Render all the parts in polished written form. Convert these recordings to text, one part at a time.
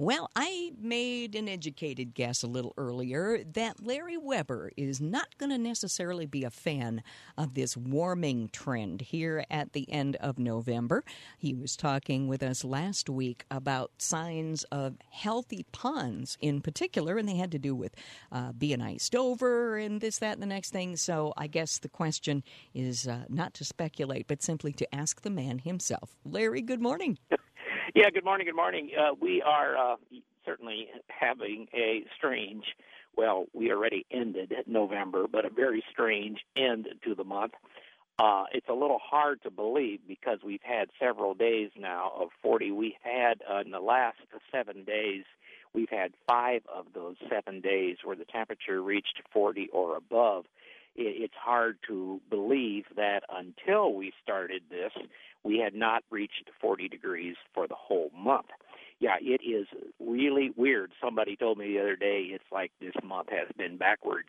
Well, I made an educated guess a little earlier that Larry Weber is not going to necessarily be a fan of this warming trend here at the end of November. He was talking with us last week about signs of healthy ponds in particular, and they had to do with being iced over and this, that, and the next thing. So I guess the question is not to speculate, but simply to ask the man himself. Larry, good morning. Yeah, good morning, good morning. We are certainly having a strange, well, we already ended November, but a very strange end to the month. It's a little hard to believe because we've had several days now of 40. We had, in the last 7 days, we've had 5 of those 7 days where the temperature reached 40 or above. It's hard to believe that until we started this, we had not reached 40 degrees for the whole month. Yeah, it is really weird. Somebody told me the other day it's like this month has been backwards.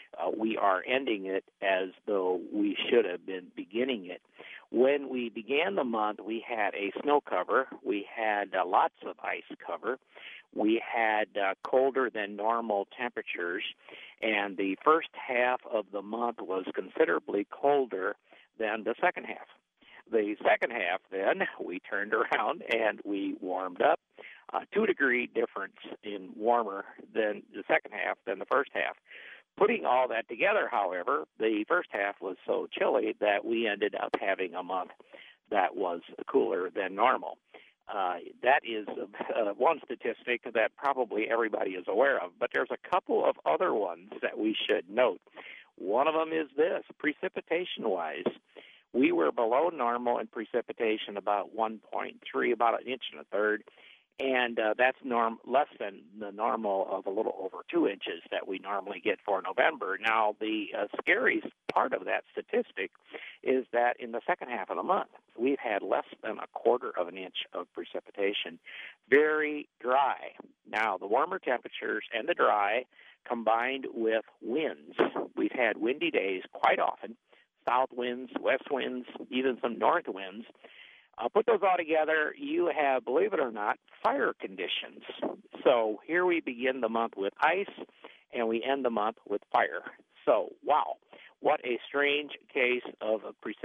We are ending it as though we should have been beginning it. When we began the month, we had a snow cover. We had lots of ice cover. We had colder than normal temperatures, and the first half of the month was considerably colder than the second half. The second half, then, we turned around and we warmed up. 2-degree difference in warmer than the second half than the first half. Putting all that together, however, the first half was so chilly that we ended up having a month that was cooler than normal. That is one statistic that probably everybody is aware of, but there's a couple of other ones that we should note. One of them is this, precipitation-wise. We were below normal in precipitation about 1.3, about an inch and a third, and that's less than the normal of a little over 2 inches that we normally get for November. Now, the scariest part of that statistic is that in the second half of the month, we've had less than a quarter of an inch of precipitation. Very dry. Now, the warmer temperatures and the dry combined with winds. We've had windy days quite often. South winds, west winds, even some north winds. Put those all together, you have, believe it or not, fire conditions. So here we begin the month with ice, and we end the month with fire. So, wow, what a strange case of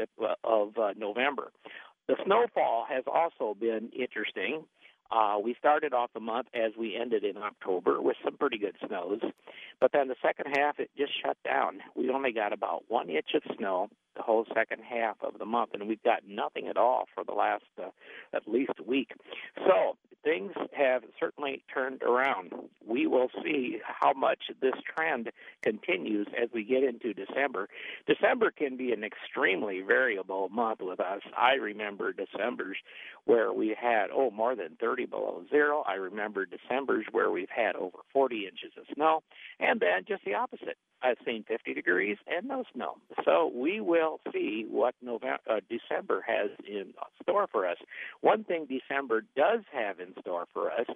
November. The snowfall has also been interesting. We started off the month as we ended in October with some pretty good snows, but then the second half, it just shut down. We only got about 1 inch of snow the whole second half of the month, and we've got nothing at all for the last at least week. So things have certainly turned around. We will see how much this trend continues as we get into December. December can be an extremely variable month with us. I remember Decembers where we had, more than 30 below zero. I remember Decembers where we've had over 40 inches of snow, and then just the opposite. I've seen 50 degrees and no snow. So we will see what December has in store for us. One thing December does have in store for us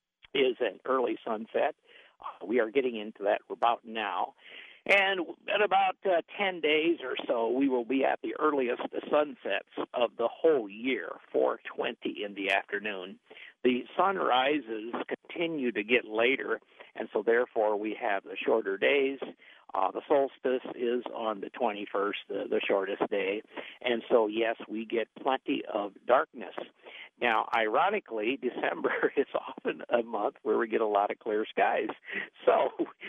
is an early sunset. We are getting into that about now. And in about 10 days or so, we will be at the earliest sunsets of the whole year, 4:20 in the afternoon. The sunrises continue to get later, and so therefore we have the shorter days. The solstice is on the 21st, the shortest day. And so, yes, we get plenty of darkness. Now, ironically, December is often a month where we get a lot of clear skies. So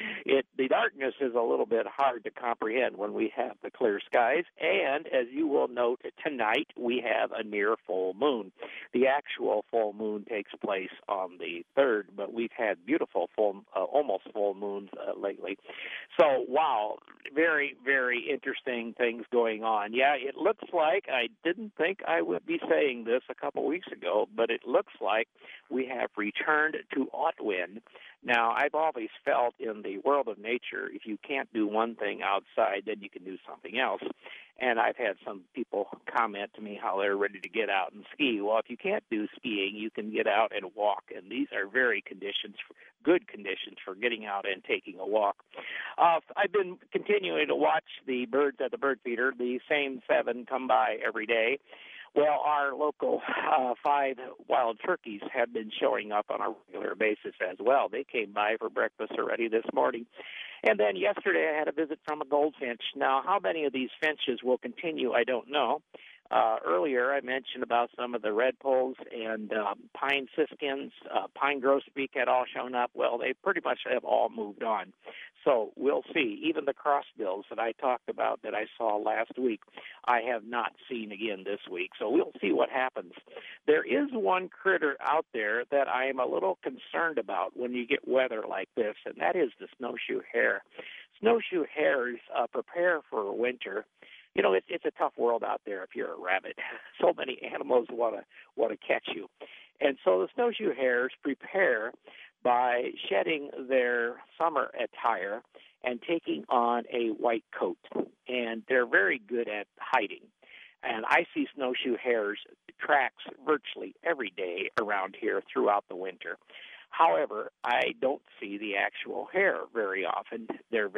the darkness is a little bit hard to comprehend when we have the clear skies. And as you will note, tonight we have a near full moon. The actual full moon takes place on the 3rd, but we've had beautiful almost full moons lately. So, wow, very, very interesting things going on. Yeah, it looks like, I didn't think I would be saying this a couple weeks ago, but it looks like we have returned to Aughtwind. Now, I've always felt in the world of nature, if you can't do one thing outside, then you can do something else. And I've had some people comment to me how they're ready to get out and ski. Well, if you can't do skiing, you can get out and walk, and these are very good conditions for getting out and taking a walk. I've been continuing to watch the birds at the bird feeder, the same 7 come by every day. Well, our local 5 wild turkeys have been showing up on a regular basis as well. They came by for breakfast already this morning. And then yesterday I had a visit from a goldfinch. Now, how many of these finches will continue, I don't know. Earlier I mentioned about some of the redpolls and pine siskins, pine grosbeak had all shown up. Well, they pretty much have all moved on. So we'll see. Even the crossbills that I talked about that I saw last week, I have not seen again this week. So we'll see what happens. There is one critter out there that I am a little concerned about when you get weather like this, and that is the snowshoe hare. Snowshoe hares prepare for winter. You know, it's a tough world out there if you're a rabbit. So many animals want to catch you. And so the snowshoe hares prepare by shedding their summer attire and taking on a white coat. And they're very good at hiding. And I see snowshoe hares tracks virtually every day around here throughout the winter. However, I don't see the actual hare very often.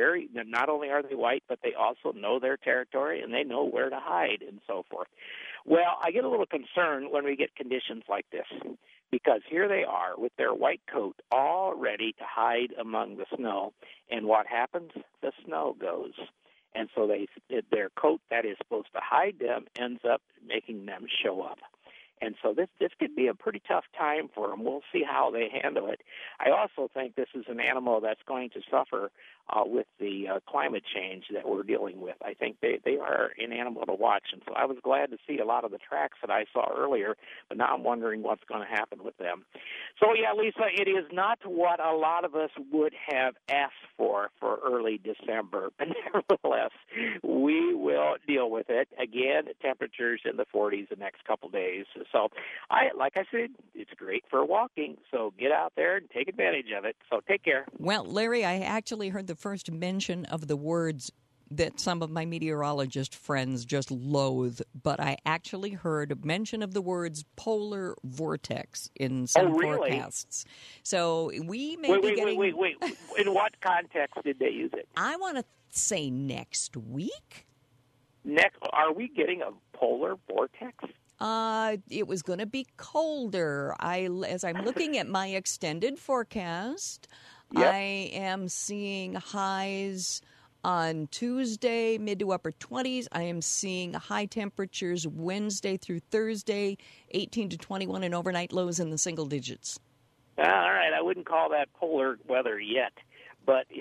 Not only are they white, but they also know their territory and they know where to hide and so forth. Well, I get a little concerned when we get conditions like this because here they are with their white coat all ready to hide among the snow. And what happens? The snow goes. And so their coat that is supposed to hide them ends up making them show up. And so this could be a pretty tough time for them. We'll see how they handle it. I also think this is an animal that's going to suffer with the climate change that we're dealing with. I think they are an animal to watch. And so I was glad to see a lot of the tracks that I saw earlier, but now I'm wondering what's going to happen with them. So, yeah, Lisa, it is not what a lot of us would have asked for early December. But nevertheless, we will deal with it. Again, temperatures in the 40s the next couple days. So, like I said, it's great for walking. So get out there and take advantage of it. So take care. Well, Larry, I actually heard the first mention of the words that some of my meteorologist friends just loathe, but I actually heard a mention of the words polar vortex in some forecasts. So we may be getting... Wait. In what context did they use it? I want to say next week. Are we getting a polar vortex? It was going to be colder. As I'm looking at my extended forecast, yep. I am seeing highs on Tuesday, mid to upper 20s. I am seeing high temperatures Wednesday through Thursday, 18 to 21, and overnight lows in the single digits. All right, I wouldn't call that polar weather yet. But if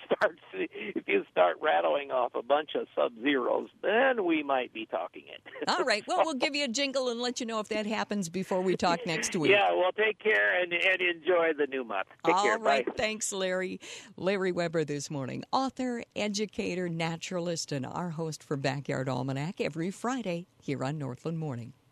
you start rattling off a bunch of sub-zeros, then we might be talking it. All right. Well, we'll give you a jingle and let you know if that happens before we talk next week. Yeah, well, take care and enjoy the new month. Take care. All right. Bye. Thanks, Larry. Larry Weber this morning, author, educator, naturalist, and our host for Backyard Almanac every Friday here on Northland Morning.